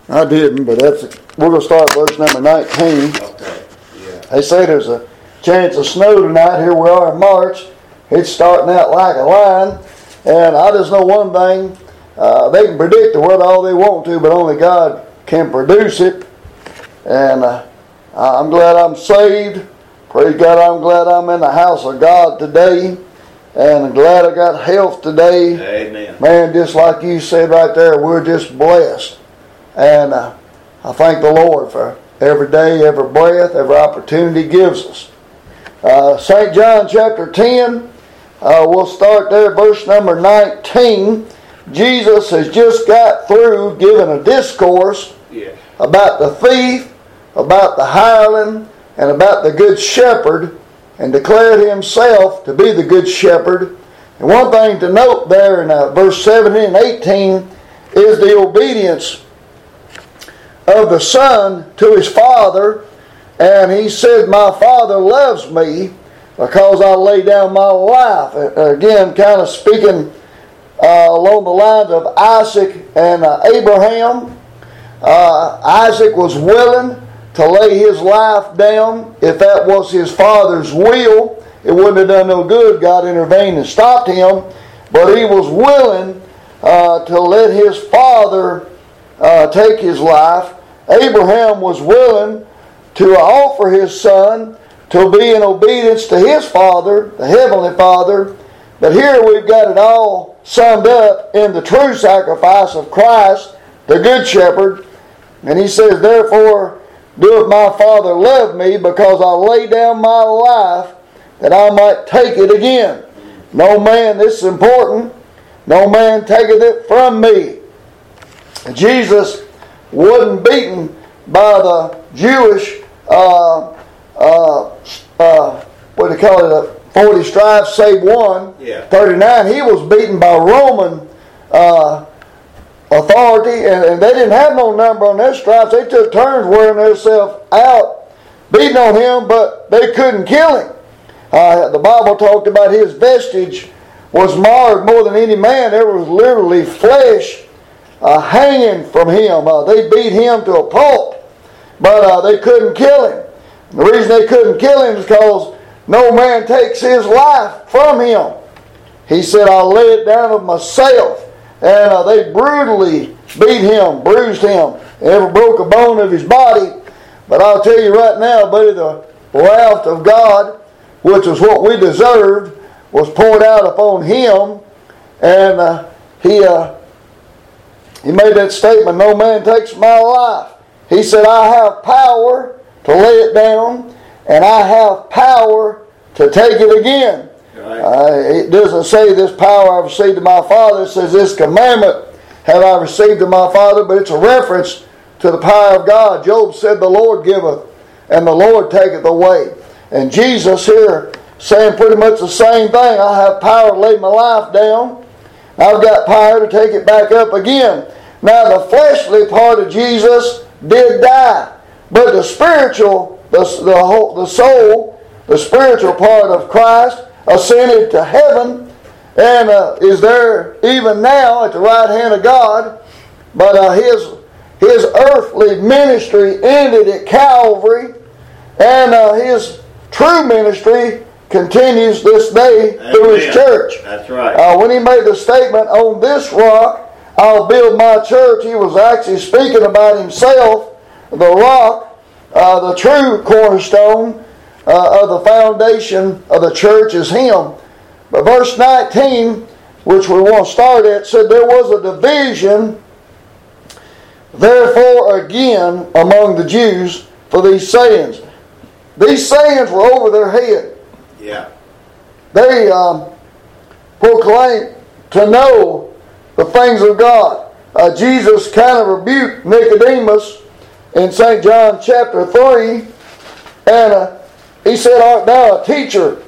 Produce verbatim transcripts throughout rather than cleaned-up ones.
I didn't, but that's we're going to start verse number nineteen. Okay. Yeah. They say there's a chance of snow tonight. Here we are in March. It's starting out like a line. And I just know one thing. Uh, they can predict the weather all they want to, but only God can produce it. And uh, I'm glad I'm saved. Praise God, I'm glad I'm in the house of God today. And I'm glad I got health today. Amen. Man, just like you said right there, we're just blessed. And uh, I thank the Lord for every day, every breath, every opportunity He gives us. Uh, Saint John chapter ten, uh, we'll start there, verse number nineteen. Jesus has just got through giving a discourse Yeah. about the thief, about the hireling, and about the good shepherd, and declared Himself to be the good shepherd. And one thing to note there in uh, verse seventeen and eighteen is the obedience of the Son to His Father. And He said, my Father loves me because I lay down my life. Again, kind of speaking uh, along the lines of Isaac and uh, Abraham. Uh, Isaac was willing to lay his life down. If that was his father's will, it wouldn't have done no good. God intervened and stopped him. But he was willing uh, to let his father uh, take his life. Abraham was willing to offer his son to be in obedience to his father, the heavenly Father. But here we've got it all summed up in the true sacrifice of Christ, the Good Shepherd. And He says, therefore, doeth my Father love me, because I lay down my life that I might take it again. No man, this is important, no man taketh it from me. Jesus wasn't beaten by the Jewish, uh, uh, uh, what do they call it, uh, forty stripes save one, Yeah. thirty-nine. He was beaten by Roman uh, authority, and, and they didn't have no number on their stripes. They took turns wearing themselves out, beating on him, but they couldn't kill him. Uh, the Bible talked about his vestige was marred more than any man. There was literally flesh uh, hanging from him. Uh, they beat him to a pulp, but uh, they couldn't kill him. The reason they couldn't kill him is because no man takes his life from him. He said, I'll lay it down of myself. And uh, they brutally beat him, bruised him, never broke a bone of his body. But I'll tell you right now, buddy, the wrath of God, which was what we deserved, was poured out upon him. And uh, he uh, he made that statement, no man takes my life. He said, I have power to lay it down, and I have power to take it again. Right. Uh, it doesn't say this power I received of my Father. It says this commandment have I received of my Father, but it's a reference to the power of God. Job said, the Lord giveth, and the Lord taketh away. And Jesus here saying pretty much the same thing. I have power to lay my life down. I've got power to take it back up again. Now the fleshly part of Jesus did die, but the spiritual, the, the, whole, the soul, the spiritual part of Christ ascended to heaven and uh, is there even now at the right hand of God. But uh, his his earthly ministry ended at Calvary, and uh, his true ministry continues this day Amen. Through His church. That's right. Uh, when He made the statement, on this rock I'll build my church, He was actually speaking about Himself, the rock, uh, the true cornerstone uh, of the foundation of the church is Him. But verse nineteen, which we want to start at, said there was a division therefore again among the Jews for these sayings. These sayings were over their head. Yeah. They um, proclaimed to know the things of God. Uh, Jesus kind of rebuked Nicodemus in Saint John chapter three, and uh, He said, art thou a teacher,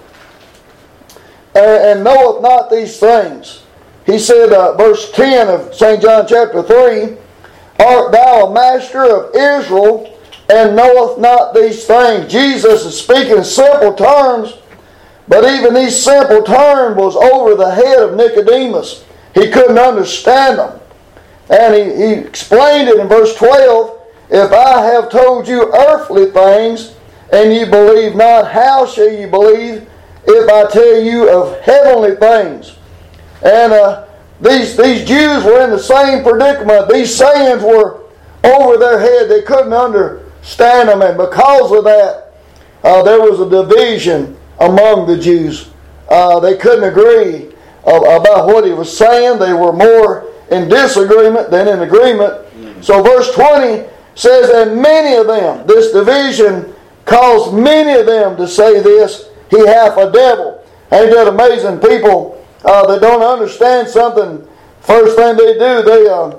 and, and knoweth not these things? He said, uh, verse ten of Saint John chapter three, art thou a master of Israel, and knoweth not these things? Jesus is speaking in simple terms, but even these simple terms was over the head of Nicodemus. He couldn't understand them. And he, he explained it in verse twelve. If I have told you earthly things, and ye believe not, how shall ye believe if I tell you of heavenly things? And uh, these, these Jews were in the same predicament. These sayings were over their head. They couldn't understand them. And because of that, uh, there was a division among the Jews. Uh, they couldn't agree uh, about what he was saying. They were more in disagreement than in agreement. Mm-hmm. So verse twenty says, and many of them, this division caused many of them to say this, he hath a devil. Ain't that amazing? People uh, that don't understand something, first thing they do, they, uh,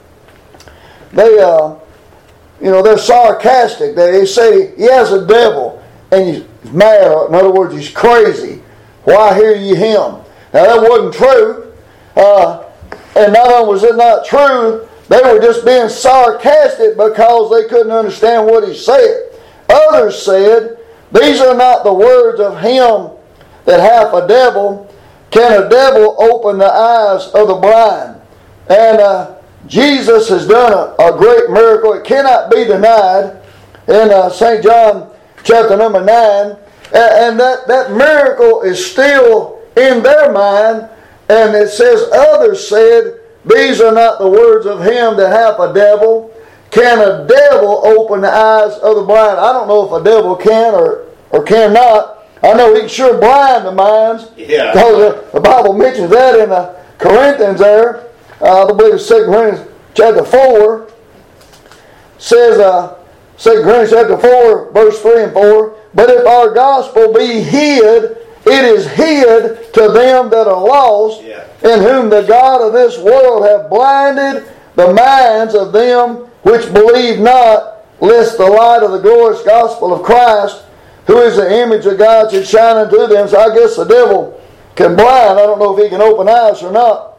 they, uh, you know, they're sarcastic. They say he has a devil, and he's mad. In other words, he's crazy. Why hear ye him? Now that wasn't true. Uh, and not only was it not true, they were just being sarcastic because they couldn't understand what he said. Others said, these are not the words of him that hath a devil. Can a devil open the eyes of the blind? And uh, Jesus has done a, a great miracle. It cannot be denied in uh, Saint John chapter number nine. And, and that, that miracle is still in their mind. And it says, others said, these are not the words of him that hath a devil. Can a devil open the eyes of the blind? I don't know if a devil can or, or cannot. I know he can sure blind the minds. Yeah. Because the, the Bible mentions that in the Corinthians there. Uh, I believe it's Second Corinthians chapter four. Says, uh, Second Corinthians chapter four, verse three and four. But if our gospel be hid, it is hid to them that are lost, yeah. in whom the God of this world hath blinded the minds of them which believe not, lest the light of the glorious gospel of Christ, who is the image of God, should shine unto them. So I guess the devil can blind. I don't know if he can open eyes or not.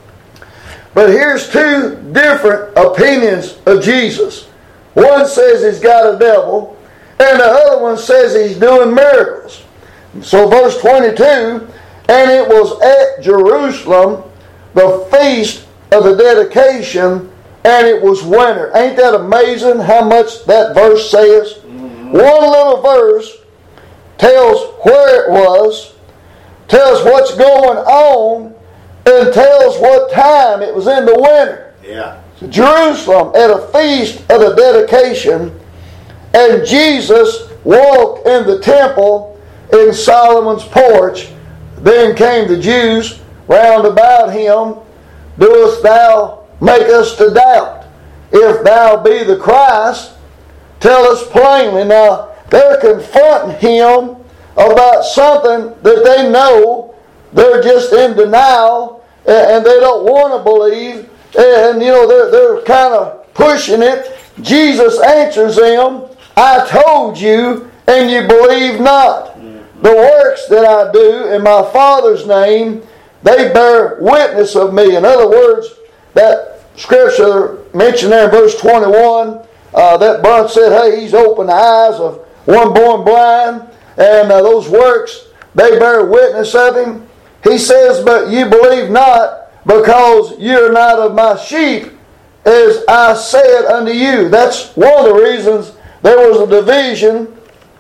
But here's two different opinions of Jesus. One says he's got a devil, and the other one says he's doing miracles. So verse twenty-two, and it was at Jerusalem, the feast of the dedication, and it was winter. Ain't that amazing how much that verse says? Mm-hmm. One little verse tells where it was, tells what's going on, and tells what time it was in the winter. Yeah. So Jerusalem at a feast of the dedication, and Jesus walked in the temple in Solomon's porch. Then came the Jews round about him. Doest thou make us to doubt? If thou be the Christ, tell us plainly. Now, they're confronting him about something that they know. They're just in denial, and they don't want to believe. And, you know, they're, they're kind of pushing it. Jesus answers them, I told you, and you believe not. The works that I do in my Father's name, they bear witness of me. In other words, that scripture mentioned there in verse twenty-one, uh, that bunch said, hey, he's opened the eyes of one born blind, and uh, those works, they bear witness of him. He says, but you believe not, because you're not of my sheep, as I said unto you. That's one of the reasons there was a division,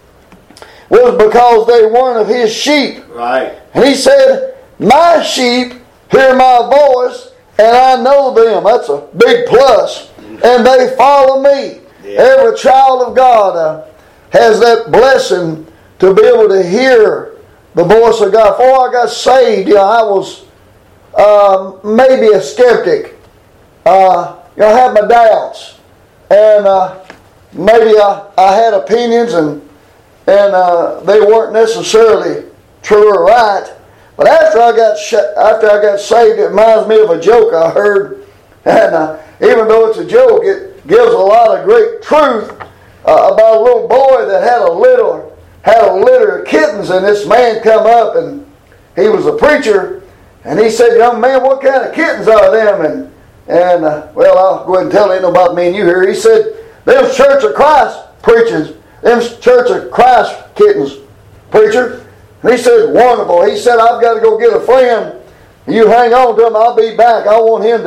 was because they weren't of his sheep. Right. And he said, my sheep hear my voice, and I know them. That's a big plus. And they follow me. Yeah. Every child of God uh, has that blessing to be able to hear the voice of God. Before I got saved, you know, I was uh, maybe a skeptic. Uh, you know, I had my doubts. And uh, maybe I, I had opinions, and and uh, they weren't necessarily true or right. But after I got sh- after I got saved, it reminds me of a joke I heard. And uh, even though it's a joke, it gives a lot of great truth uh, about a little boy that had a litter had a litter of kittens, and this man come up, and he was a preacher, and he said, "Young man, what kind of kittens are them?" And and uh, well, I'll go ahead and tell you about me and you here. He said, "Them Church of Christ preachers, them Church of Christ kittens, preacher." And he said, "Wonderful." He said, "I've got to go get a friend. You hang on to him. I'll be back. I want him to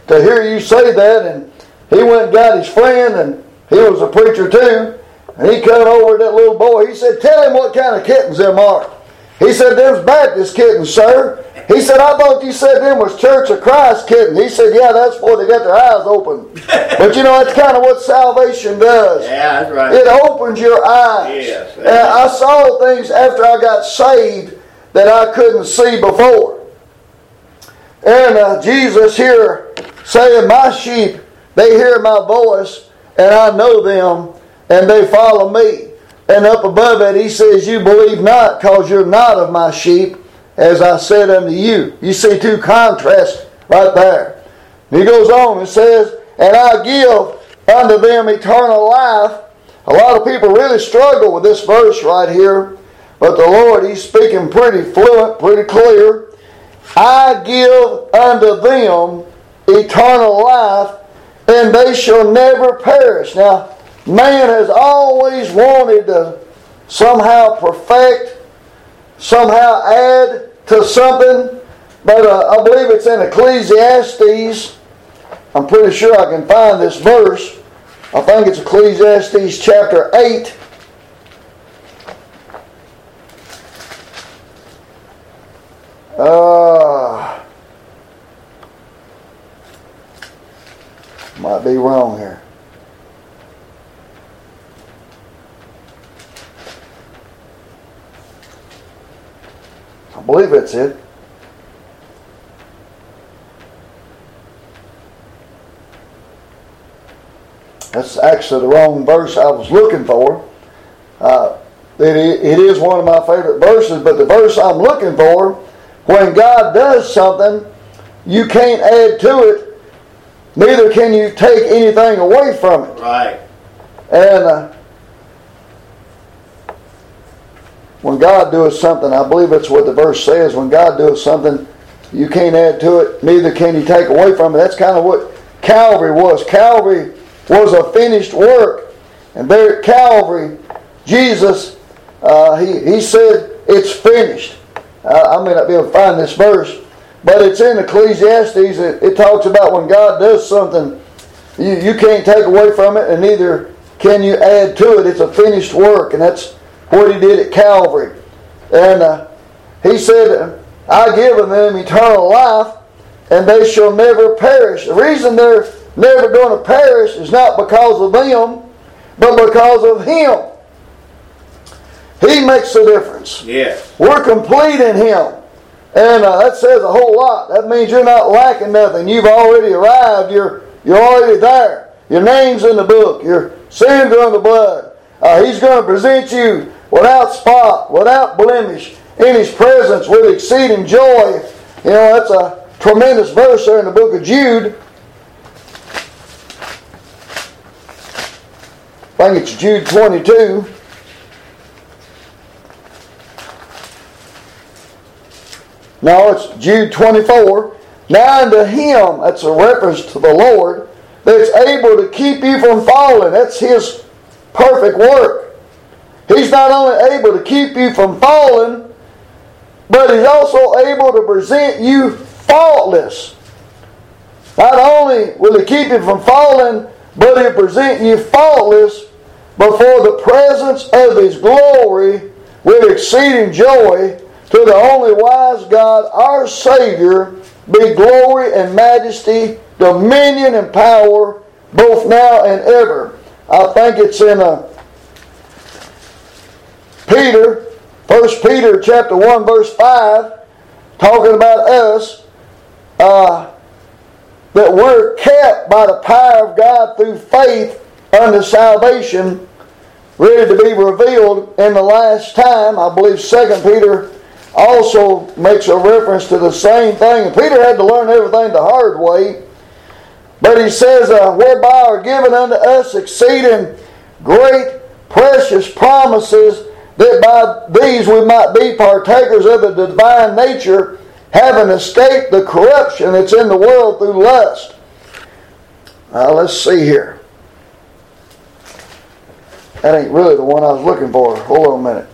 to hear you say that. And he went and got his friend, and he was a preacher too. And he come over to that little boy. He said, tell him what kind of kittens them are. He said, them's Baptist kittens, sir. He said, I thought you said them was Church of Christ kittens. He said, yeah, that's before they got their eyes open. But you know, that's kind of what salvation does. Yeah, that's right. It opens your eyes. Yes. And I saw things after I got saved that I couldn't see before. And uh, Jesus here saying, my sheep, they hear my voice, and I know them, and they follow me. And up above it, he says, you believe not, because you're not of my sheep, as I said unto you. You see two contrasts right there. And he goes on and says, and I give unto them eternal life. A lot of people really struggle with this verse right here, but the Lord, He's speaking pretty fluent, pretty clear. I give unto them eternal life, and they shall never perish. Now, man has always wanted to somehow perfect, somehow add to something, but uh, I believe it's in Ecclesiastes. I'm pretty sure I can find this verse. I think it's Ecclesiastes chapter eight. Uh, might be wrong here. I believe it's it. That's actually the wrong verse I was looking for. Uh, it, it is one of my favorite verses, but the verse I'm looking for, when God does something, you can't add to it, neither can you take anything away from it. Right. And uh, when God does something, I believe that's what the verse says, when God does something, you can't add to it, neither can you take away from it. That's kind of what Calvary was. Calvary was a finished work. And there at Calvary, Jesus, uh, he, he said, it's finished. Uh, I may not be able to find this verse, but it's in Ecclesiastes. It, it talks about when God does something, you, you can't take away from it, and neither can you add to it. It's a finished work, and that's what He did at Calvary. And uh, He said, I give them eternal life, and they shall never perish. The reason they're never going to perish is not because of them, but because of Him. He makes the difference. Yes. We're complete in Him. And uh, that says a whole lot. That means you're not lacking nothing. You've already arrived. You're, you're already there. Your name's in the book. Your sins are in the blood. Uh, he's going to present you without spot, without blemish, in His presence with exceeding joy. You know, that's a tremendous verse there in the book of Jude. I think it's Jude twenty-two. No, it's Jude twenty-four. Now unto Him, that's a reference to the Lord, that's able to keep you from falling. That's His perfect work. He's not only able to keep you from falling, but He's also able to present you faultless. Not only will He keep you from falling, but He'll present you faultless before the presence of His glory with exceeding joy. To the only wise God, our Savior, be glory and majesty, dominion and power, both now and ever. I think it's in a Peter, First Peter chapter one, verse five, talking about us, uh, that we're kept by the power of God through faith unto salvation, ready to be revealed in the last time. I believe Second Peter also makes a reference to the same thing. And Peter had to learn everything the hard way. But he says, uh, whereby are given unto us exceeding great precious promises, that by these we might be partakers of the divine nature, having escaped the corruption that's in the world through lust. Now let's see here. That ain't really the one I was looking for. Hold on a minute.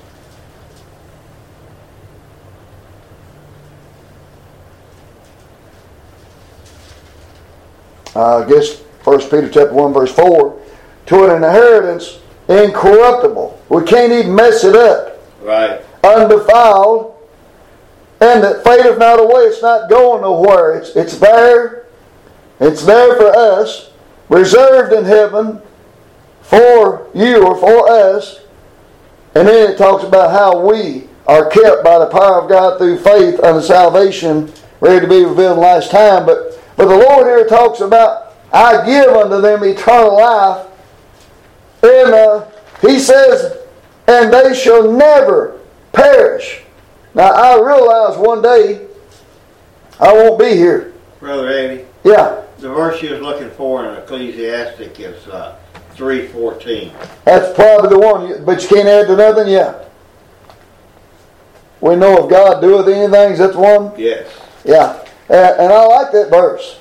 uh, I guess First Peter chapter one verse four, to an inheritance incorruptible. We can't even mess it up. Right. Undefiled, and that fadeth not away. It's not going nowhere. It's it's there. It's there for us, reserved in heaven for you or for us. And then it talks about how we are kept by the power of God through faith unto salvation, ready to be revealed in the last time. But but the Lord here talks about, I give unto them eternal life. And uh, He says, and they shall never perish. Now I realize one day I won't be here. Brother Eddie? Yeah. The verse you was looking for in Ecclesiastic is uh, three fourteen. That's probably the one, but you can't add to nothing? Yeah. We know if God doeth anything, is that the one? Yes. Yeah. And, and I like that verse.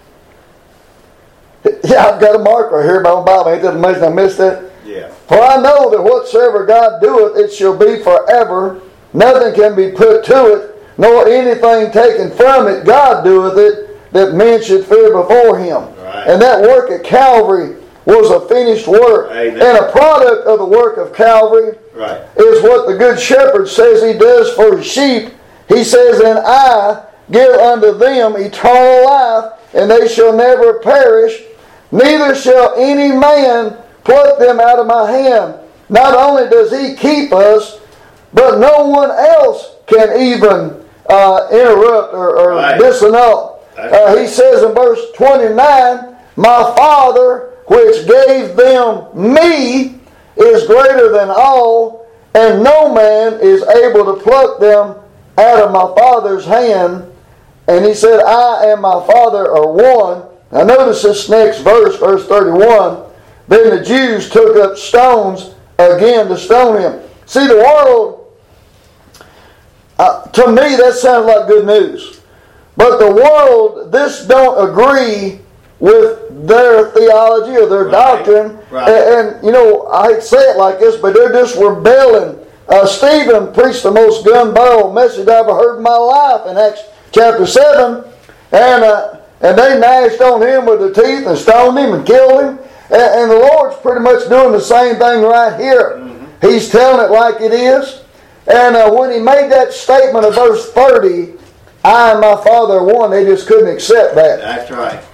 Yeah, I've got a mark right here by my Bible. Ain't that amazing I missed that? Yeah. For I know that whatsoever God doeth, it shall be forever. Nothing can be put to it, nor anything taken from it. God doeth it, that men should fear before Him. Right. And that work at Calvary was a finished work. Amen. And a product of the work of Calvary right. is what the Good Shepherd says He does for His sheep. He says, and I give unto them eternal life, and they shall never perish, neither shall any man pluck them out of my hand. Not only does He keep us, but no one else can even uh, interrupt or, or right. disannul. Uh, he says in verse twenty-nine, my Father which gave them me is greater than all, and no man is able to pluck them out of my Father's hand. And he said, I and my Father are one. Now notice this next verse, verse thirty-one. Then the Jews took up stones again to stone him. See, the world, uh, to me that sounds like good news. But the world, this don't agree with their theology or their right. doctrine. Right. And, and, you know, I hate to say it like this, but they're just rebelling. Uh, Stephen preached the most gun-barrel message I've ever heard in my life in Acts chapter seven. And uh, and they gnashed on him with their teeth and stoned him and killed him. And, and the Lord's pretty much doing the same thing right here. Mm-hmm. He's telling it like it is. And uh, when he made that statement of verse thirty, I and my Father are one, they just couldn't accept that. That's right.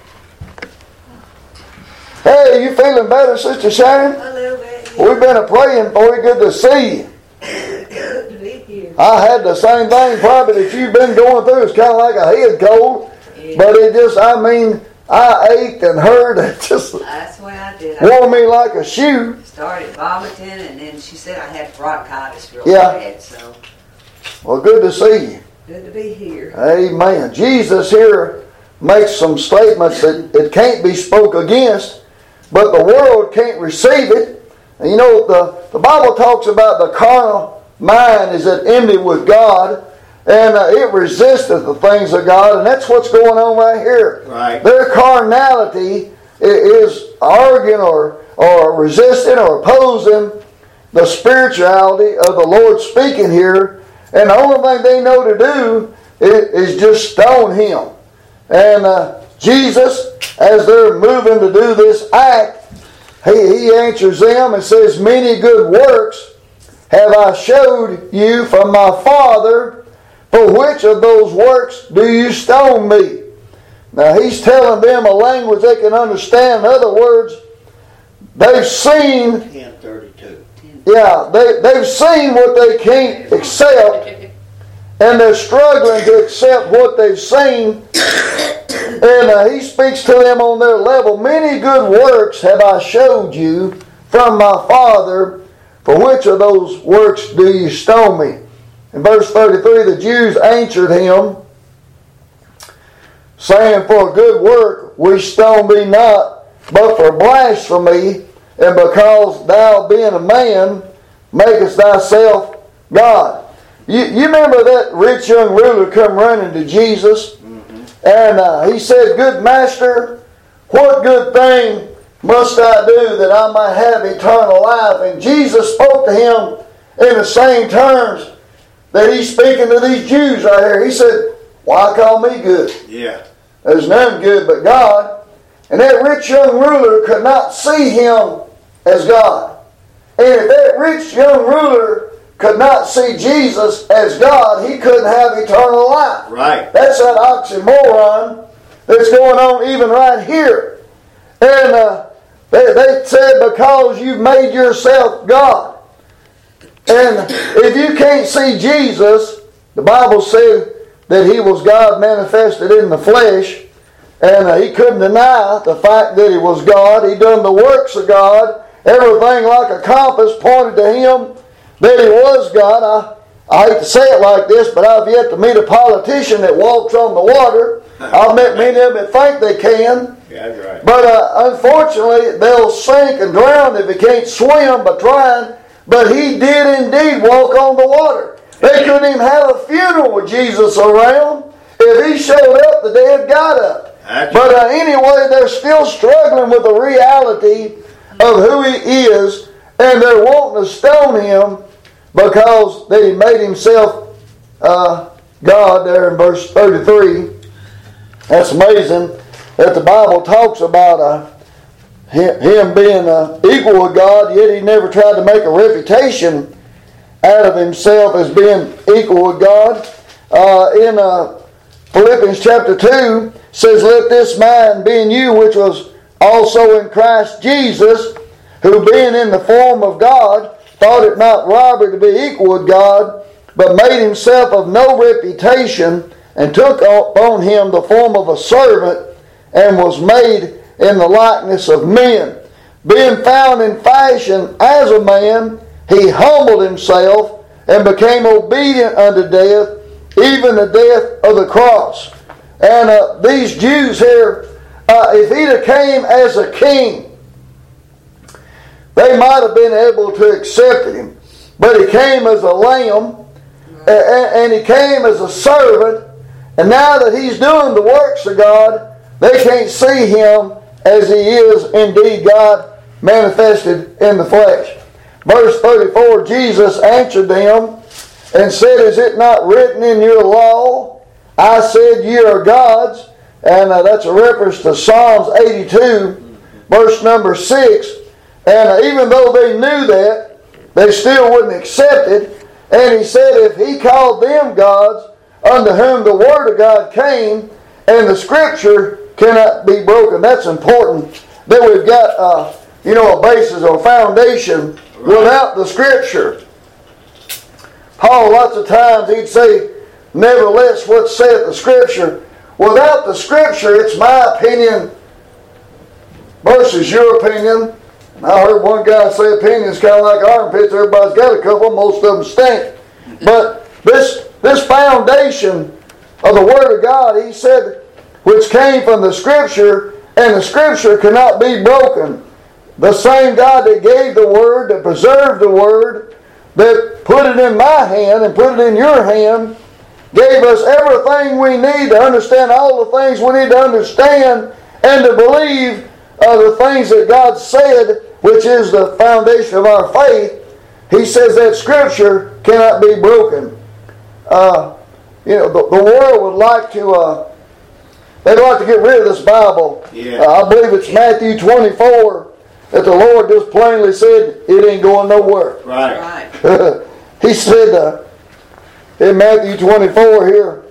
Hey, you feeling better, Sister Sharon? A little bit. We've been praying for you. Good to see you. Good to be here. I had the same thing probably that you've been going through. It's kind of like a head cold. Yeah. But it just, I mean, I ached and hurt. It just That's the way I did. wore I me like a shoe. started vomiting, and then she said I had bronchitis real Yeah. bad. So Well, good to see you. good to be here. Amen. Jesus here makes some statements that it can't be spoke against, but the world can't receive it. And you know, the, the Bible talks about the carnal mind is at enmity with God, and uh, it resisteth the things of God, and that's what's going on right here. Right. Their carnality is arguing or, or resisting or opposing the spirituality of the Lord speaking here, and the only thing they know to do is, is just stone him. And uh, Jesus, as they're moving to do this act, he, he answers them and says, many good works have I showed you from my Father. For which of those works do you stone me? Now he's telling them a language they can understand. In other words, they've seen, ten thirty-two. yeah, they, they've seen what they can't accept, and they're struggling to accept what they've seen. And uh, he speaks to them on their level. Many good works have I showed you from my Father. For which of those works do you stone me? In verse thirty-three, the Jews answered him, saying, for a good work we stone thee not, but for blasphemy, and because thou being a man, makest thyself God. You, you remember that rich young ruler come running to Jesus, mm-hmm. and uh, he said, good master, what good thing must I do that I might have eternal life? And Jesus spoke to him in the same terms that he's speaking to these Jews right here. He said, why call me good? Yeah. There's none good but God. And that rich young ruler could not see him as God. And if that rich young ruler could not see Jesus as God, he couldn't have eternal life. Right. That's that oxymoron that's going on even right here. And uh, they, they said, because you've made yourself God. And if you can't see Jesus, the Bible said that he was God manifested in the flesh. And uh, he couldn't deny the fact that he was God. He done the works of God. Everything like a compass pointed to him that he was God. I, I hate to say it like this, but I've yet to meet a politician that walks on the water. I've met many of them that think they can. Yeah, that's right. But uh, unfortunately, they'll sink and drown if they can't swim by trying. But he did indeed walk on the water. They couldn't even have a funeral with Jesus around. If he showed up, the dead got up. That's But uh, anyway, they're still struggling with the reality of who he is, and they're wanting to stone him because that he made himself uh, God there in verse thirty-three. That's amazing that the Bible talks about uh, him, him being uh, equal with God, yet he never tried to make a reputation out of himself as being equal with God. Uh, in uh, Philippians chapter two, says, let this mind be in you, which was also in Christ Jesus, who being in the form of God, thought it not robbery to be equal with God, but made himself of no reputation, and took upon him the form of a servant, and was made in the likeness of men. Being found in fashion as a man, he humbled himself, and became obedient unto death, even the death of the cross. And uh, these Jews here, uh, if he'd have came as a king, they might have been able to accept him. But he came as a lamb, and, and he came as a servant, and now that he's doing the works of God, they can't see him as he is indeed God manifested in the flesh. Verse thirty-four, Jesus answered them and said, is it not written in your law, I said ye are gods? And uh, that's a reference to Psalms eighty-two, verse number six. And uh, even though they knew that, they still wouldn't accept it. And he said, if he called them gods, unto whom the word of God came, and the scripture cannot be broken. That's important, that we've got uh, you know, a basis or a foundation without the scripture. Paul, lots of times he'd say, nevertheless, what saith the scripture? Without the scripture, it's my opinion versus your opinion. I heard one guy say opinions kind of like armpits. Everybody's got a couple. Most of them stink. But this, this foundation of the Word of God, he said, which came from the scripture, and the scripture cannot be broken. The same God that gave the Word, that preserved the Word, that put it in my hand and put it in your hand, gave us everything we need to understand all the things we need to understand and to believe uh, the things that God said, which is the foundation of our faith. He says that Scripture cannot be broken. Uh, you know, the, the world would like to, uh, they'd like to get rid of this Bible. Yeah. Uh, I believe it's Matthew twenty-four that the Lord just plainly said it ain't going nowhere. Right. Right. He said uh, in Matthew twenty-four here,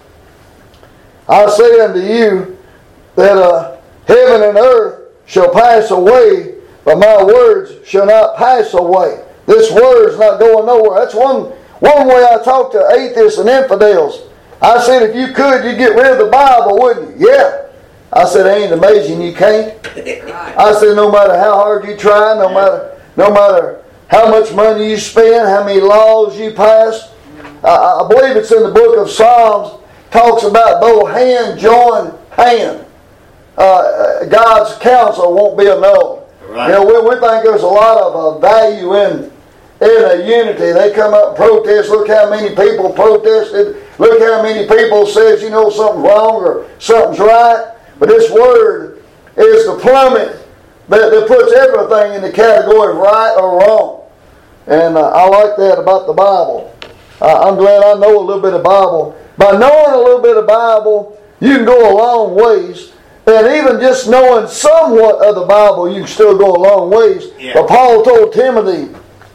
I say unto you that uh, heaven and earth shall pass away, but my words shall not pass away. This word's not going nowhere. That's one, one way I talk to atheists and infidels. I said, if you could, you'd get rid of the Bible, wouldn't you? Yeah. I said, ain't it amazing you can't? Right. I said, no matter how hard you try, no matter no matter how much money you spend, how many laws you pass. I, I believe it's in the book of Psalms, talks about though hand join hand, uh, God's counsel won't be annulled. Right. You know, we, we think there's a lot of uh, value in in a unity. They come up and protest. Look how many people protested. Look how many people says, you know, something's wrong or something's right. But this word is the plummet that, that puts everything in the category of right or wrong. And uh, I like that about the Bible. Uh, I'm glad I know a little bit of Bible. By knowing a little bit of Bible, you can go a long ways And even just knowing somewhat of the Bible, you can still go a long ways. Yeah. But Paul told Timothy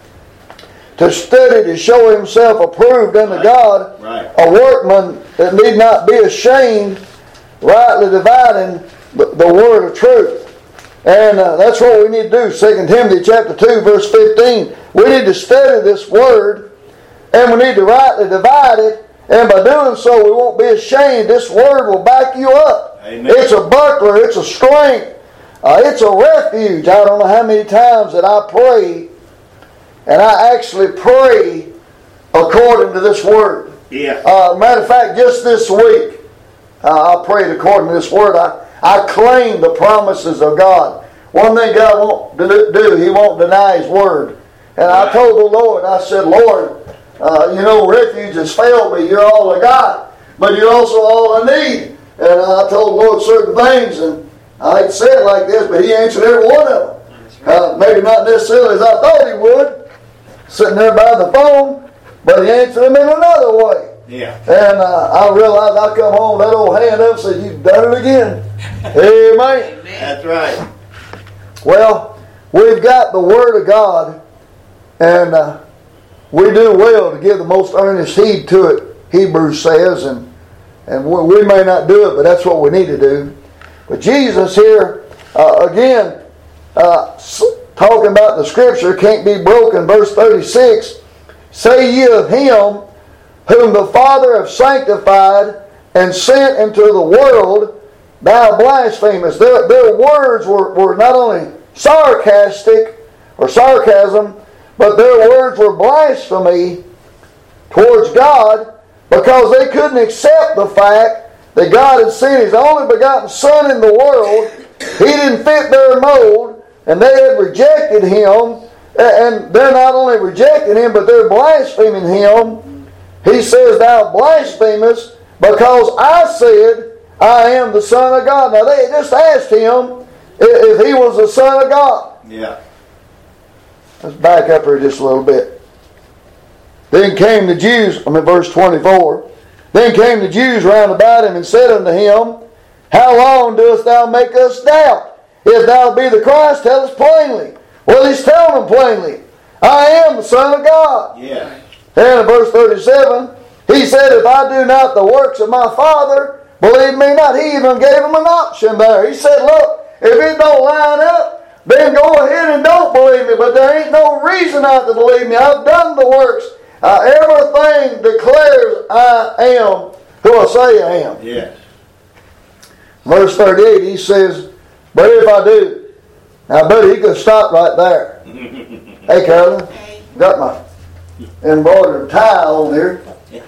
to study to show himself approved unto Right. God, Right. a workman that need not be ashamed, rightly dividing the, the word of truth. And uh, that's what we need to do. Second Timothy chapter two, verse fifteen. We need to study this word, and we need to rightly divide it. And by doing so, we won't be ashamed. This word will back you up. Amen. It's a buckler. It's a strength. Uh, it's a refuge. I don't know how many times that I pray, and I actually pray according to this word. Yeah. Uh, matter of fact, just this week, uh, I prayed according to this word. I, I claim the promises of God. One thing God won't do, He won't deny His word. And I told the Lord, I said, Lord, uh, you know, refuge has failed me. You're all I got, but you're also all I need. And I told the Lord certain things, and I hate to say it like this, but He answered every one of them. Uh, maybe not necessarily as I thought He would, sitting there by the phone, but He answered them in another way. Yeah. And uh, I realized I come home, that old hand up said, "You've done it again." Amen. That's right. Well, we've got the Word of God, and uh, we do well to give the most earnest heed to it, Hebrews says, and and we, we may not do it, but that's what we need to do. But Jesus here, uh, again, uh, talking about the Scripture, can't be broken, verse thirty-six, "Say ye of Him, whom the Father hath sanctified and sent into the world, thou blasphemest." Their, their words were, were not only sarcastic or sarcasm, but their words were blasphemy towards God, because they couldn't accept the fact that God had sent His only begotten Son in the world. He didn't fit their mold, and they had rejected Him, and they're not only rejecting Him, but they're blaspheming Him. He says, "Thou blasphemest, because I said, I am the Son of God." Now they just asked Him if He was the Son of God. Yeah. Let's back up here just a little bit. Then came the Jews, I'm in verse twenty-four. Then came the Jews round about Him and said unto Him, "How long dost Thou make us doubt? If Thou be the Christ, tell us plainly." Well, He's telling them plainly, "I am the Son of God." Yeah. And in verse thirty-seven, He said, "If I do not the works of my Father, believe me not." He even gave them an option there. He said, "Look, if it don't line up, then go ahead and don't believe me. But there ain't no reason not to believe me. I've done the works. Uh, everything declares I am who I say I am." Yes. Verse thirty-eight, He says, "But if I do." Now, buddy, he could stop right there. Hey, Carolyn, got my embroidered tie on here.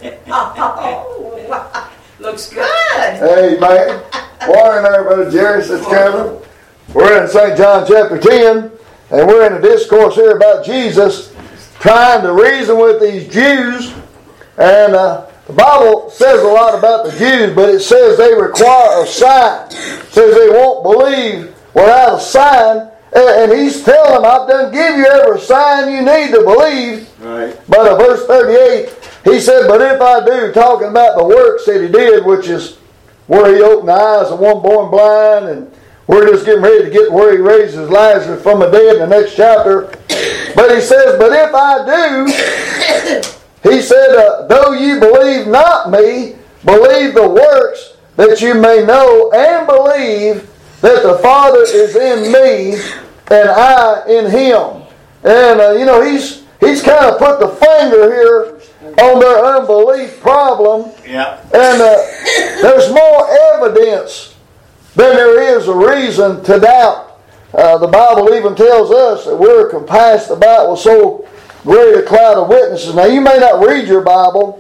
Oh, looks good. Hey, man. Morning there, Brother Jerry, Sister Carolyn. We're in Saint John chapter ten, and we're in a discourse here about Jesus trying to reason with these Jews. And uh, the Bible says a lot about the Jews, but it says they require a sign. It says they won't believe without a sign. And He's telling them, "I've done give you every sign you need to believe." Right. But in verse thirty-eight, He said, "But if I do," talking about the works that He did, which is where He opened the eyes of one born blind, and we're just getting ready to get where He raises Lazarus from the dead in the next chapter. But He says, "But if I do," He said, uh, "though ye believe not me, believe the works, that you may know and believe that the Father is in me and I in Him." And uh, you know, He's He's kind of put the finger here on their unbelief problem. Yeah. And uh, there's more evidence than there is a reason to doubt. Uh, the Bible even tells us that we're compassed about with so great a cloud of witnesses. Now, you may not read your Bible,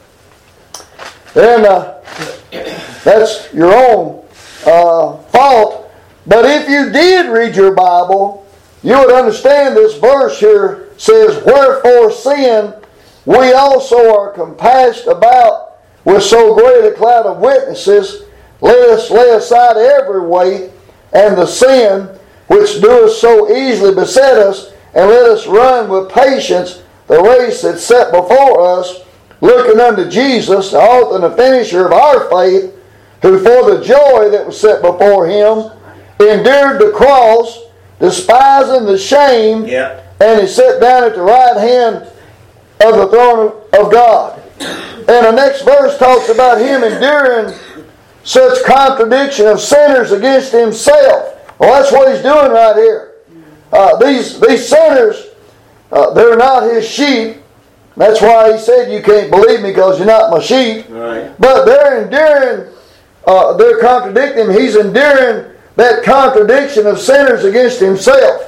and uh, that's your own uh, fault. But if you did read your Bible, you would understand this verse here says, "Wherefore sin, we also are compassed about with so great a cloud of witnesses. Let us lay aside every weight and the sin which doeth so easily beset us, and let us run with patience the race that's set before us, looking unto Jesus, the author and the finisher of our faith, who for the joy that was set before him endured the cross, despising the shame, Yeah. and is set down at the right hand of the throne of God. And the next verse talks about him enduring such contradiction of sinners against himself. Well, that's what he's doing right here. Uh, these, these sinners, uh, they're not his sheep. That's why he said, you can't believe me because you're not my sheep. Right. But they're enduring, uh, they're contradicting him. He's enduring that contradiction of sinners against himself.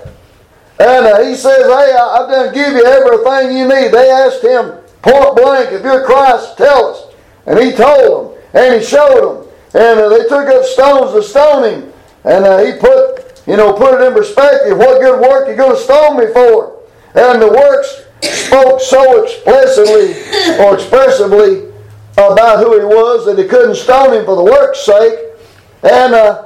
And uh, he says, hey, I've done give you everything you need. They asked him point blank, if you're Christ, tell us. And he told them, and he showed them. And uh, they took up stones to stone him. And uh, he put, you know, put it in perspective. What good work you going to stone me for? And the works spoke so explicitly or expressively about who he was that they couldn't stone him for the work's sake. And uh,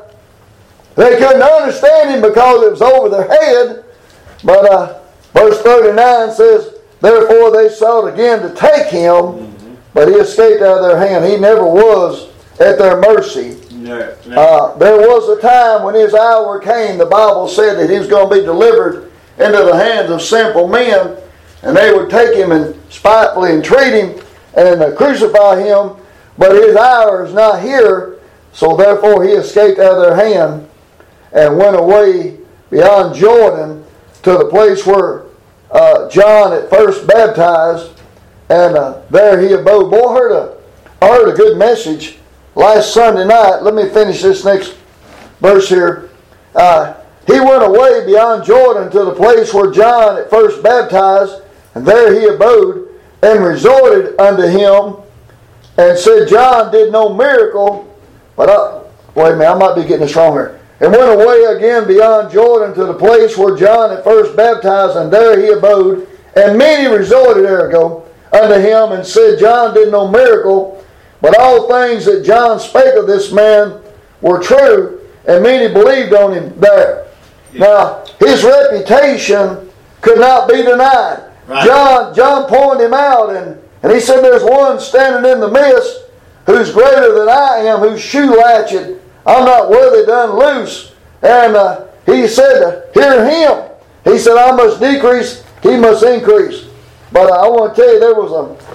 they couldn't understand him because it was over their head. But uh, verse thirty-nine says, therefore they sought again to take him, mm-hmm. but he escaped out of their hand. He never was at their mercy. No, no. Uh, there was a time when his hour came, the Bible said that he was going to be delivered into the hands of sinful men, and they would take him and spitefully entreat him and uh, crucify him. But his hour is not here, so therefore he escaped out of their hand and went away beyond Jordan to the place where uh, John at first baptized, and uh, there he abode. Boy, I heard a, I heard a good message last Sunday night. Let me finish this next verse here. Uh, he went away beyond Jordan to the place where John at first baptized, and there he abode, and resorted unto him, and said, John did no miracle, but I, wait a minute, I might be getting this wrong here. And went away again beyond Jordan to the place where John at first baptized, and there he abode. And many resorted, there ago, unto him, and said, John did no miracle, but all things that John spake of this man were true, and many believed on him there. Yeah. Now, his reputation could not be denied. Right. John John pointed him out, and, and he said, there's one standing in the midst who's greater than I am, whose shoe latchet I'm not worthy to unloose. And uh, he said, hear him. He said, I must decrease, he must increase. But uh, I want to tell you, there was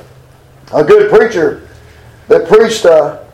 a, a good preacher that preached uh,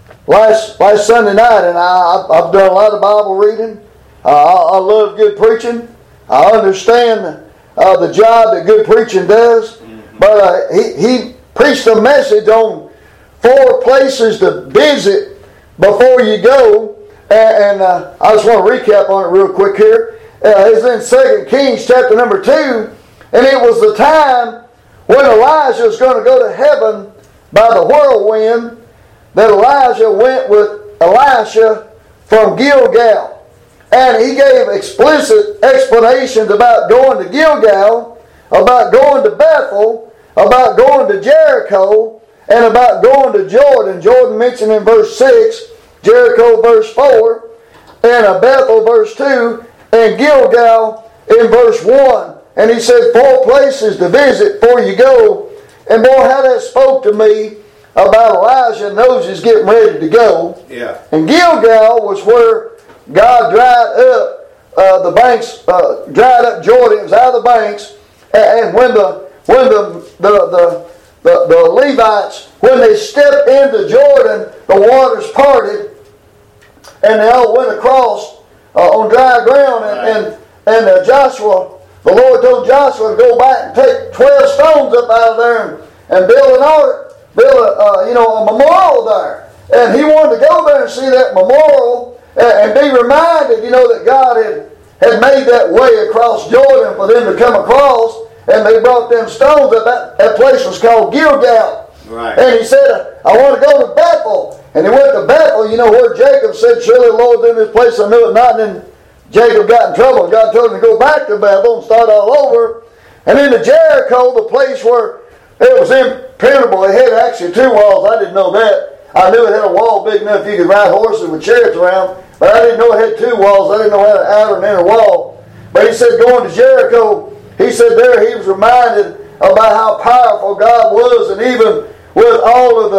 last last Sunday night, and I, I've done a lot of Bible reading. Uh, I, I love good preaching. I understand uh, the job that good preaching does. Mm-hmm. But uh, he, he preached a message on four places to visit before you go, and, and uh, I just want to recap on it real quick here. Uh, it's in Second Kings chapter number two, and it was the time when Elijah was going to go to heaven by the whirlwind that Elijah went with Elisha from Gilgal. And he gave explicit explanations about going to Gilgal, about going to Bethel, about going to Jericho, and about going to Jordan. Jordan mentioned in verse six, Jericho verse four, and a Bethel verse two, and Gilgal in verse one. And he said four places to visit before you go. And boy, how that spoke to me about Elijah and those who's getting ready to go. Yeah. And Gilgal was where God dried up uh, the banks, uh, dried up Jordan. It was out of the banks. And when the when the the the The, the Levites, when they stepped into Jordan, the waters parted, and they all went across uh, on dry ground. And and, and uh, Joshua, the Lord told Joshua to go back and take twelve stones up out of there and, and build an ark, build a uh, you know a memorial there. And he wanted to go there and see that memorial and, and be reminded, you know, that God had had made that way across Jordan for them to come across. And they brought them stones up. That, that place was called Gilgal. Right. And he said, I want to go to Bethel. And he went to Bethel, you know, where Jacob said, surely the Lord's in this place, I knew it not. And then Jacob got in trouble. And God told him to go back to Bethel and start all over. And then to Jericho, the place where it was impenetrable. It had actually two walls. I didn't know that. I knew it had a wall big enough you could ride horses with chariots around. But I didn't know it had two walls. I didn't know it had an outer and inner wall. But he said going to Jericho, he said there he was reminded about how powerful God was, and even with all of the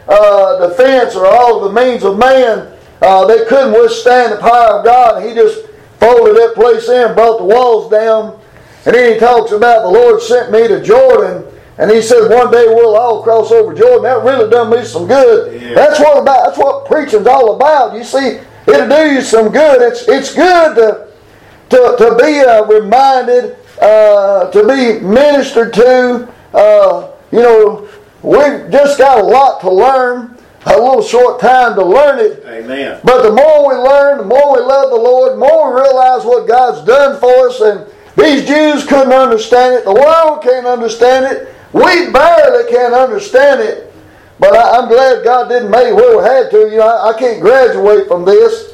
uh, defense or all of the means of man, uh, they couldn't withstand the power of God. And he just folded that place in, brought the walls down. And then he talks about the Lord sent me to Jordan. And he said one day we'll all cross over Jordan. That really done me some good. Yeah. That's what about. That's what preaching's all about. You see, it'll do you some good. It's it's good to to, to be uh, reminded, uh, to be ministered to. Uh, you know, we've just got a lot to learn. A little short time to learn it. Amen. But the more we learn, the more we love the Lord, the more we realize what God's done for us. And these Jews couldn't understand it. The world can't understand it. We barely can understand it, but I, I'm glad God didn't make it where we had to. You know, I, I can't graduate from this.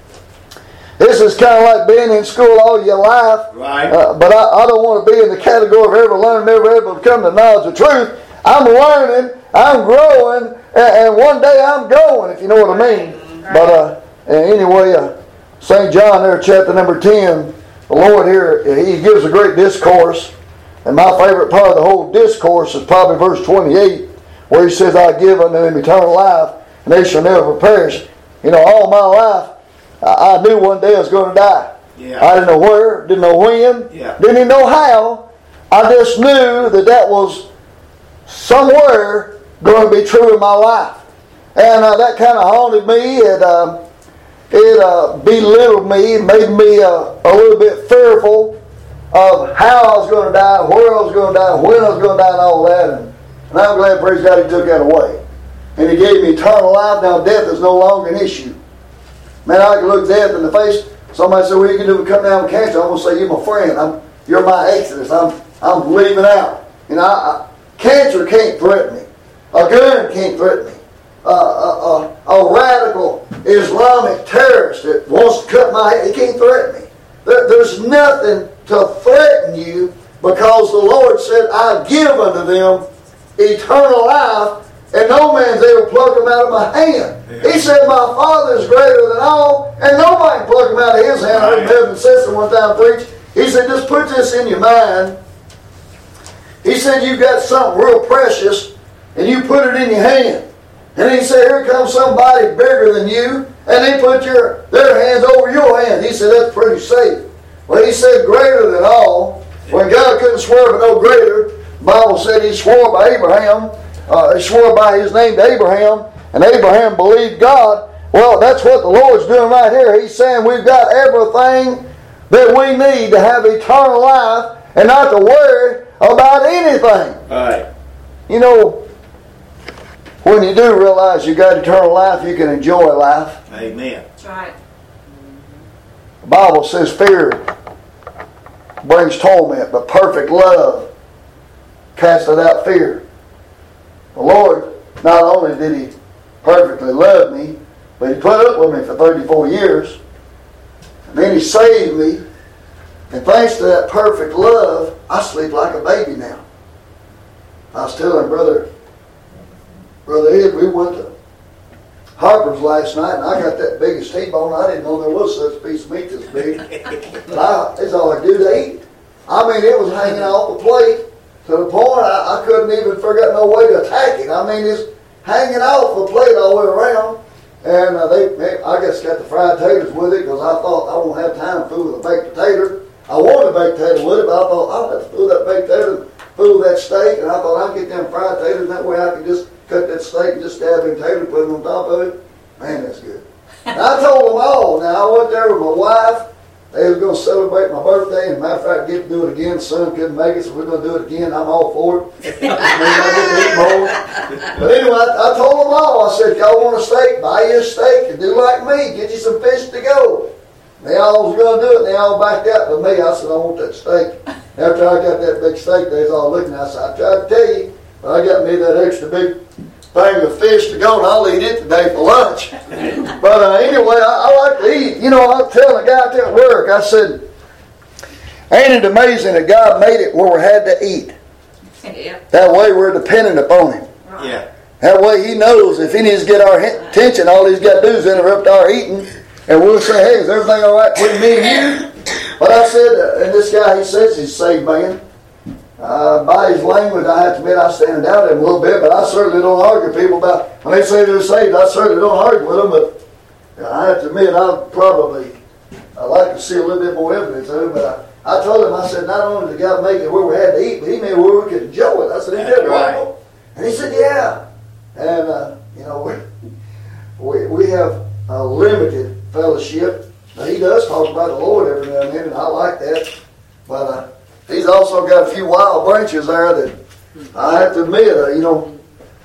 This is kind of like being in school all your life. Right. Uh, but I, I don't want to be in the category of ever learning, never able to come to knowledge of truth. I'm learning, I'm growing, and, and one day I'm going, if you know what I mean. Right. But uh, anyway, uh, Saint John there, chapter number ten, the Lord here, He gives a great discourse. And my favorite part of the whole discourse is probably verse twenty-eight, where he says, I give unto them eternal life, and they shall never perish. You know, all my life, I, I knew one day I was going to die. Yeah. I didn't know where, didn't know when, yeah. didn't even know how. I just knew that that was somewhere going to be true in my life. And uh, that kind of haunted me. It, uh, it uh, belittled me, made me uh, a little bit fearful of how I was going to die, where I was going to die, when I was going to die, and all that. And, and I'm glad, praise God, He took that away. And He gave me eternal life. Now death is no longer an issue. Man, I can look death in the face. Somebody said, well, you can do it, come down with cancer. I'm going to say, you're my friend. I'm, you're my exodus. I'm, I'm leaving out. You know, I, I, cancer can't threaten me. A gun can't threaten me. Uh, a, a, a radical Islamic terrorist that wants to cut my head, he can't threaten me. There, there's nothing to threaten you, because the Lord said, I give unto them eternal life, and no man's able to pluck them out of my hand. Yeah. He said, my Father is greater than all, and nobody can pluck them out of His hand. I heard Devin Sisson one time preach. He said, just put this in your mind. He said, you've got something real precious, and you put it in your hand. And he said, here comes somebody bigger than you, and they put your their hands over your hand. He said, that's pretty safe. Well, he said greater than all. When God couldn't swear by no greater, the Bible said He swore by Abraham. Uh, he swore by His name to Abraham, and Abraham believed God. Well, that's what the Lord's doing right here. He's saying we've got everything that we need to have eternal life and not to worry about anything. All right. You know, when you do realize you got eternal life, you can enjoy life. Amen. That's right. The Bible says fear brings torment, but perfect love casteth out fear. The Lord, not only did He perfectly love me, but He put up with me for thirty-four years. And then He saved me. And thanks to that perfect love, I sleep like a baby now. I was telling Brother, Brother Ed, we went to Harper's last night, and I got that biggest T-bone. I didn't know there was such a piece of meat this big. But I, it's all I do to eat. I mean, it was hanging off the plate to the point I, I couldn't even figure out no way to attack it. I mean, it's hanging off the plate all the way around. And uh, they, they, I guess, got the fried taters with it, because I thought I won't have time to fool with a baked potato. I wanted a baked potato with it, but I thought I'll have to fool that baked potato and fool that steak. And I thought I'd get them fried taters, and that way I could just cut that steak and just stab them taters and put them on top of it. Man, that's good. And I told them all. Now, I went there with my wife. They was going to celebrate my birthday. And matter of fact, get to do it again. Son couldn't make it, so we're going to do it again. I'm all for it. Maybe I get to eat more. But anyway, I, I told them all. I said, y'all want a steak? Buy you a steak and do like me. Get you some fish to go. They all was going to do it. And they all backed out to me. I said, I want that steak. After I got that big steak, they was all looking at us. I tried to tell you, but I got me that extra big thing of fish to go, and I'll eat it today for lunch. But uh, anyway, I, I like to eat. You know, I was telling a guy out there at work, I said, ain't it amazing that God made it where we had to eat? Yeah. That way we're dependent upon Him. Right. Yeah. That way He knows if He needs to get our attention, all He's got to do is interrupt our eating, and we'll say, hey, is everything all right between me and you? But I said, uh, and this guy, he says he's a saved man. Uh, by his language, I have to admit I stand down him a little bit, but I certainly don't argue with people about, when they say they're saved, I certainly don't argue with them, but I have to admit I probably, I like to see a little bit more evidence of it, but I, I told him, I said, not only did God make it where we had to eat, but he made it where we could enjoy it. I said, isn't that wonderful? And he said, yeah. And, uh, you know, we, we, we have a limited fellowship. Now, he does talk about the Lord every now and then, and I like that, but uh, he's also got a few wild branches there that I have to admit, uh, you know,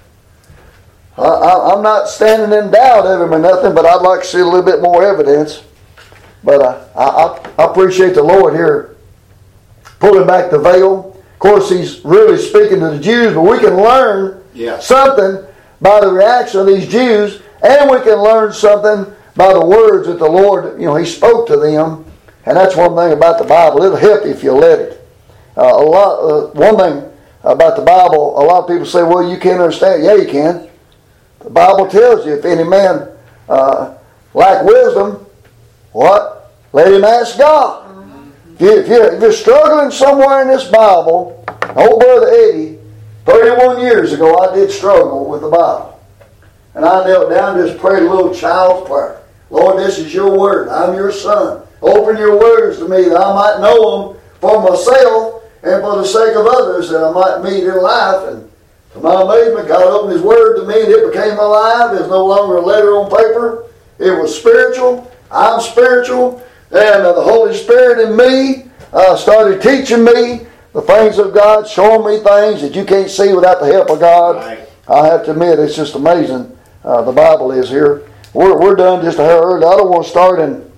I, I, I'm not standing in doubt of him or nothing, but I'd like to see a little bit more evidence. But uh, I, I, I appreciate the Lord here pulling back the veil. Of course, he's really speaking to the Jews, but we can learn yeah. something by the reaction of these Jews, and we can learn something by the words that the Lord, you know, he spoke to them. And that's one thing about the Bible. It'll help you if you let it. Uh, a lot. Uh, one thing about the Bible, a lot of people say, well, you can't understand. Yeah, you can. The Bible tells you if any man uh, lack wisdom, what? Let him ask God. Mm-hmm. If, you, if, you're, if you're struggling somewhere in this Bible, old Brother Eddie, thirty-one years ago, I did struggle with the Bible. And I knelt down and just prayed a little child's prayer. Lord, this is your word. I'm your son. Open your words to me that I might know them for myself and for the sake of others that I might meet in life. And to my amazement, God opened his word to me and it became alive. It's no longer a letter on paper. It was spiritual. I'm spiritual. And uh, the Holy Spirit in me uh, started teaching me the things of God, showing me things that you can't see without the help of God. Right. I have to admit, it's just amazing. Uh, the Bible is here. We're, we're done just a hair early. I don't want to start in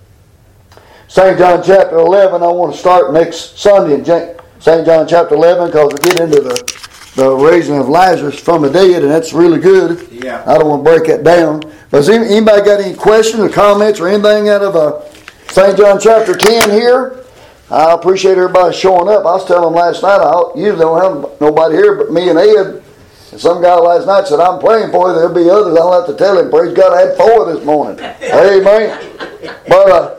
Saint John chapter eleven. I want to start next Sunday in Saint John chapter eleven because we get into the, the raising of Lazarus from the dead, and that's really good. Yeah. I don't want to break that down. But has anybody got any questions or comments or anything out of uh, Saint John chapter ten here? I appreciate everybody showing up. I was telling them last night, I usually don't have nobody here but me and Ed. And some guy last night said, I'm praying for you. There'll be others. I'll have to tell him. Praise God, I had four this morning. Amen. But uh,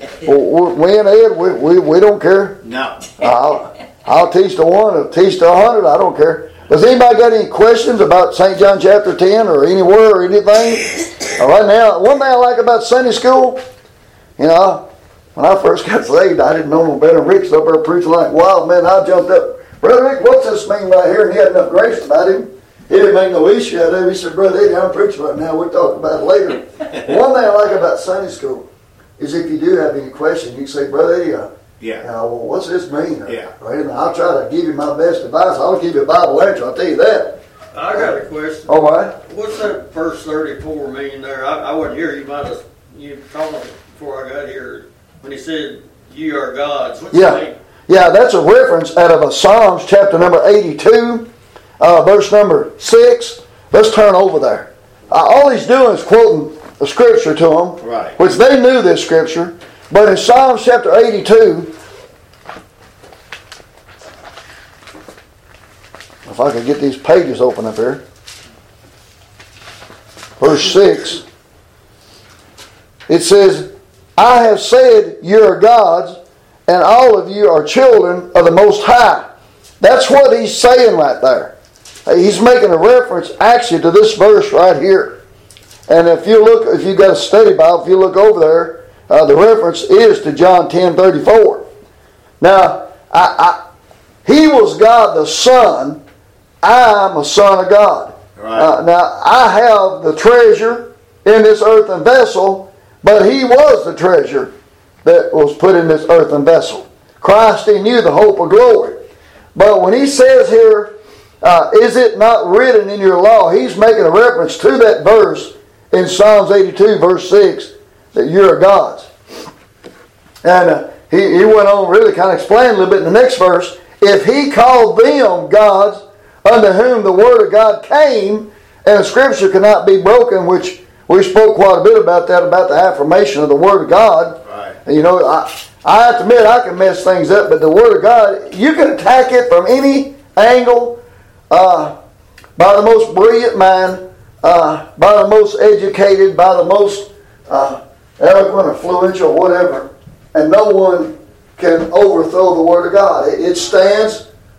we and Ed, we, we, we don't care. No. I'll, I'll teach the one, I'll teach the hundred. I don't care. Does anybody got any questions about Saint John chapter ten or anywhere or anything? Uh, right now, one thing I like about Sunday school, you know, when I first got saved, I didn't know no better than Rick's up there preaching like wild man. I jumped up. Brother Rick, what's this mean right here? And he had enough grace about him. He didn't make no issue out of it. He said, Brother Eddie, I'm preaching right now. We'll talk about it later. One thing I like about Sunday school is if you do have any questions, you can say, Brother Eddie, uh, yeah. uh, well, what's this mean? Or, yeah. Or, I'll try to give you my best advice. I'll give you a Bible answer. I'll tell you that. I got a question. All right. What's that verse thirty-four mean there? I, I wasn't here. You might have you told me before I got here when he said, "You are gods." What's yeah. that mean? Yeah, that's a reference out of a Psalms chapter number eighty-two, uh, verse number six. Let's turn over there. Uh, all he's doing is quoting the scripture to them, right. which they knew this scripture. But in Psalms chapter eighty-two, if I could get these pages open up here, verse six, it says, I have said you are gods, and all of you are children of the Most High. That's what he's saying right there. He's making a reference actually to this verse right here. And if you look, if you've got a study Bible, if you look over there, uh, the reference is to John ten thirty-four. Now, I, I, he was God the Son. I'm a son of God. Right. Uh, now, I have the treasure in this earthen vessel, but he was the treasure that was put in this earthen vessel. Christ in you, the hope of glory. But when he says here, uh, is it not written in your law? He's making a reference to that verse in Psalms eighty-two, verse six, that you're gods. And uh, he, he went on really kind of explain a little bit in the next verse. If he called them gods, unto whom the word of God came, and the scripture cannot be broken, which we spoke quite a bit about that, about the affirmation of the word of God. Right. You know, I, I have to admit I can mess things up, but the word of God, you can attack it from any angle, uh, by the most brilliant mind, uh, by the most educated, by the most uh, eloquent, influential, whatever, and no one can overthrow the word of God. It, it stands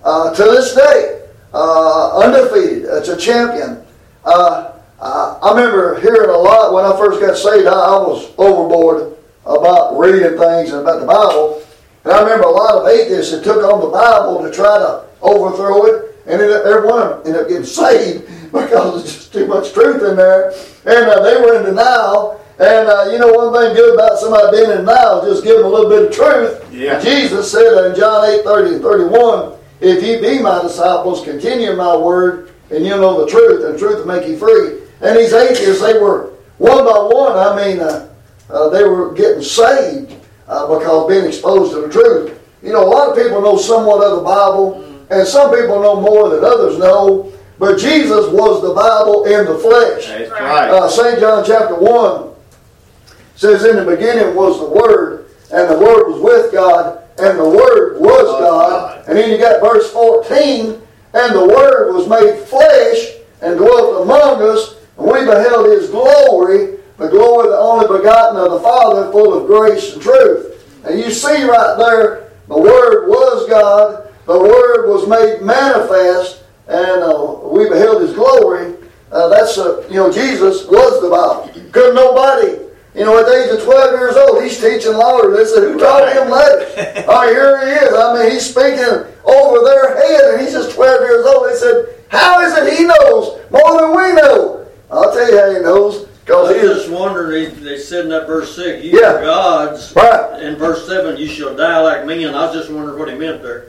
uh, to this day, uh, undefeated. It's a champion. Uh, I, I remember hearing a lot when I first got saved. I, I was overboard about reading things and about the Bible. And I remember a lot of atheists that took on the Bible to try to overthrow it. And every one of them ended up getting saved because there's just too much truth in there. And uh, they were in denial. And uh, you know, one thing good about somebody being in denial is just give them a little bit of truth. Yeah. Jesus said in John eight, thirty and thirty-one, if ye be my disciples, continue in my word, and you'll know the truth, and the truth will make you free. And these atheists, they were one by one, I mean, uh, uh, they were getting saved uh, because being exposed to the truth. You know, a lot of people know somewhat of the Bible, and some people know more than others know, but Jesus was the Bible in the flesh. That's right. Uh, Saint John chapter one says, in the beginning was the Word, and the Word was with God, and the Word was Oh, God. God. And then you got verse fourteen, and the Word was made flesh and dwelt among us, and we beheld His glory, the glory of the only begotten of the Father, full of grace and truth. And you see right there, the Word was God, the Word was made manifest, and uh, we beheld His glory. Uh, that's, uh, you know, Jesus was the Bible. Couldn't nobody, you know, at the age of twelve years old, he's teaching louder. They said, who taught him that? Oh, here he is. I mean, he's speaking over their head, and he's just twelve years old. They said, how is it he knows more than we know? I'll tell you how he knows. I Because was he is. just wondering, they, they said in that verse six, you Yeah. are gods. Right. In verse seven, you shall die like men. I was just wondering what he meant there.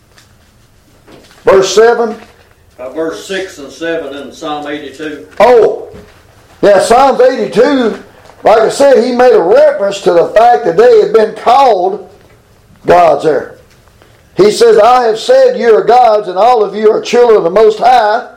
Verse seven. Uh, verse six and seven in Psalm eighty-two. Oh, yeah, Psalms eighty-two, like I said, he made a reference to the fact that they had been called gods there. He says, I have said you are gods, and all of you are children of the Most High.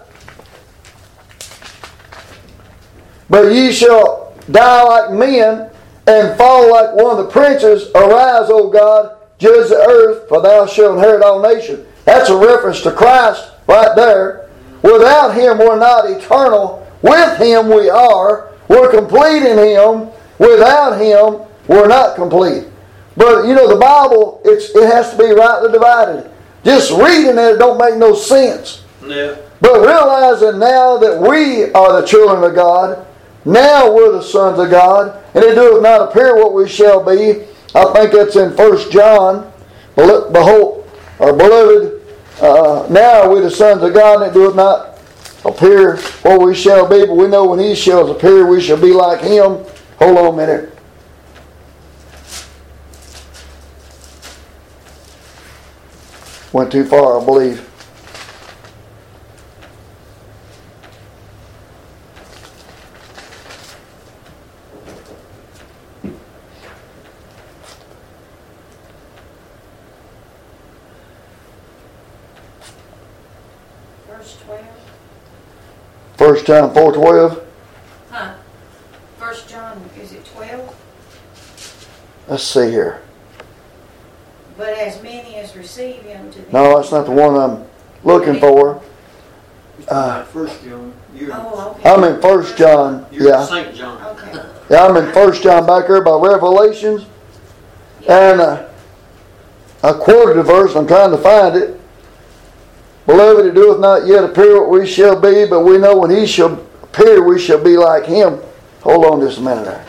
But ye shall die like men, and fall like one of the princes. Arise, O God, judge the earth, for thou shalt inherit all nations. That's a reference to Christ right there. Without Him we're not eternal. With Him we are. We're complete in Him. Without Him we're not complete. But you know, the Bible, it's, it has to be rightly divided. Just reading it, it don't make no sense. Yeah. But realizing now that we are the children of God, now we're the sons of God, and it doeth not appear what we shall be. I think that's in First John. Behold, or beloved, uh, now are we the sons of God, and it doeth not appear what we shall be, but we know when He shall appear, we shall be like Him. Hold on a minute. Went too far, I believe. Verse twelve. First John four twelve. Huh. First John, is it twelve? Let's see here. But as many as receive him to them. No, that's not the one I'm looking for. Uh, First John. You're, Oh, okay. I'm in First John. you're Yeah, Saint John. Okay. yeah, I'm in First John back there by Revelations, and uh, I quoted a verse. I'm trying to find it. Beloved, it doeth not yet appear what we shall be, but we know when He shall appear, we shall be like Him. Hold on just a minute there.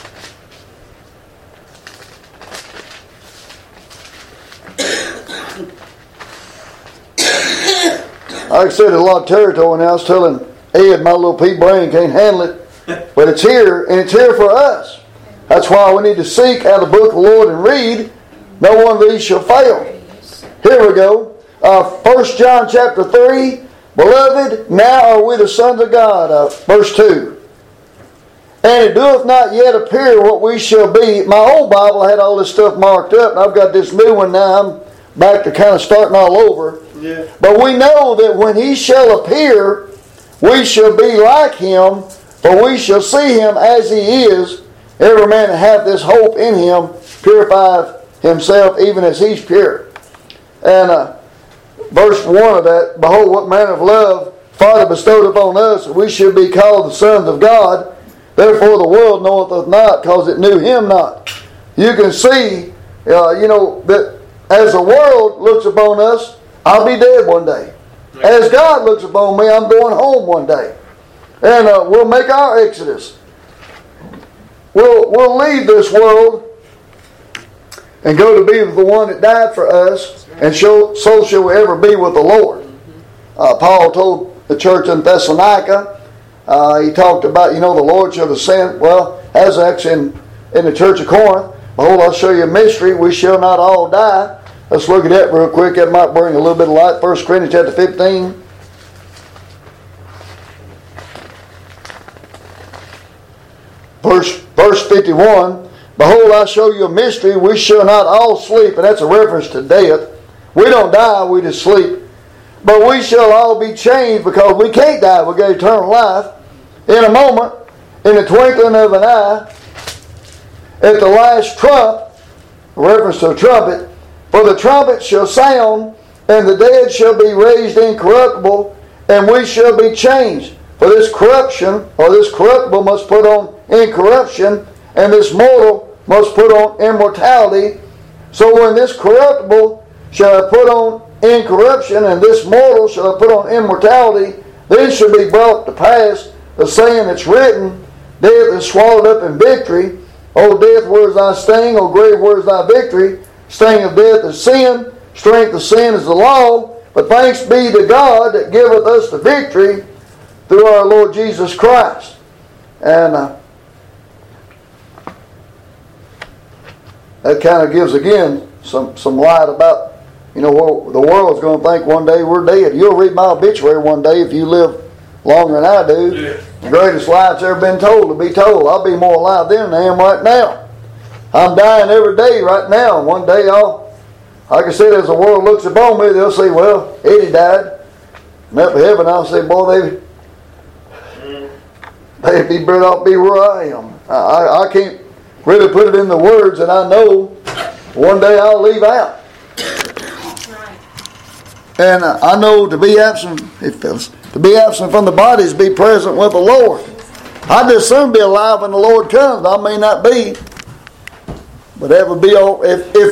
Like I said, there's a lot of territory now. I was telling Ed, my little pea brain can't handle it. But it's here, and it's here for us. That's why we need to seek out the book of the Lord and read. No one of these shall fail. Here we go. Uh, First John chapter three. Beloved, now are we the sons of God. Uh, verse two. And it doeth not yet appear what we shall be. My old Bible had all this stuff marked up, and I've got this new one now. I'm back to kind of starting all over. Yeah. But we know that when He shall appear, we shall be like Him, for we shall see Him as He is. Every man that hath this hope in Him purifieth himself even as He's pure. And uh, verse one of that, behold, what manner of love Father bestowed upon us, that we should be called the sons of God. Therefore the world knoweth us not, because it knew Him not. You can see, uh, you know, that as the world looks upon us, I'll be dead one day. As God looks upon me, I'm going home one day. And uh, we'll make our exodus. We'll, we'll leave this world and go to be with the one that died for us, and so, so shall we ever be with the Lord. Uh, Paul told the church in Thessalonica, uh, he talked about, you know, the Lord shall descend. Well, as actually in, in the church of Corinth, behold, I'll show you a mystery. We shall not all die. Let's look at that real quick. That might bring a little bit of light. First Corinthians chapter fifteen. Verse, verse fifty-one. Behold, I show you a mystery. We shall not all sleep. And that's a reference to death. We don't die, we just sleep. But we shall all be changed, because we can't die. We got eternal life. In a moment, in the twinkling of an eye, at the last trump, a reference to a trumpet, for the trumpet shall sound, and the dead shall be raised incorruptible, and we shall be changed. For this corruption, or this corruptible, must put on incorruption, and this mortal must put on immortality. So when this corruptible shall have put on incorruption, and this mortal shall have put on immortality, then shall be brought to pass the saying that's written, death is swallowed up in victory. O death, where is thy sting? O grave, where is thy victory? Sting of death is sin. Strength of sin is the law. But thanks be to God that giveth us the victory through our Lord Jesus Christ. And uh, that kind of gives, again, some, some light about, you know, the world's going to think one day we're dead. You'll read my obituary one day if you live longer than I do. Yeah. The greatest lie that's ever been told to be told. I'll be more alive then than I am right now. I'm dying every day right now. And one day I'll, like I said, as the world looks upon me, they'll say, well, Eddie died. And up in heaven I'll say, boy, they, they'd be better off be where I am. I, I, I can't really put it in the words that I know one day I'll leave out. And uh, I know to be absent, if to be absent from the body is be present with the Lord. I just soon be alive when the Lord comes. I may not be, but that would be all. If if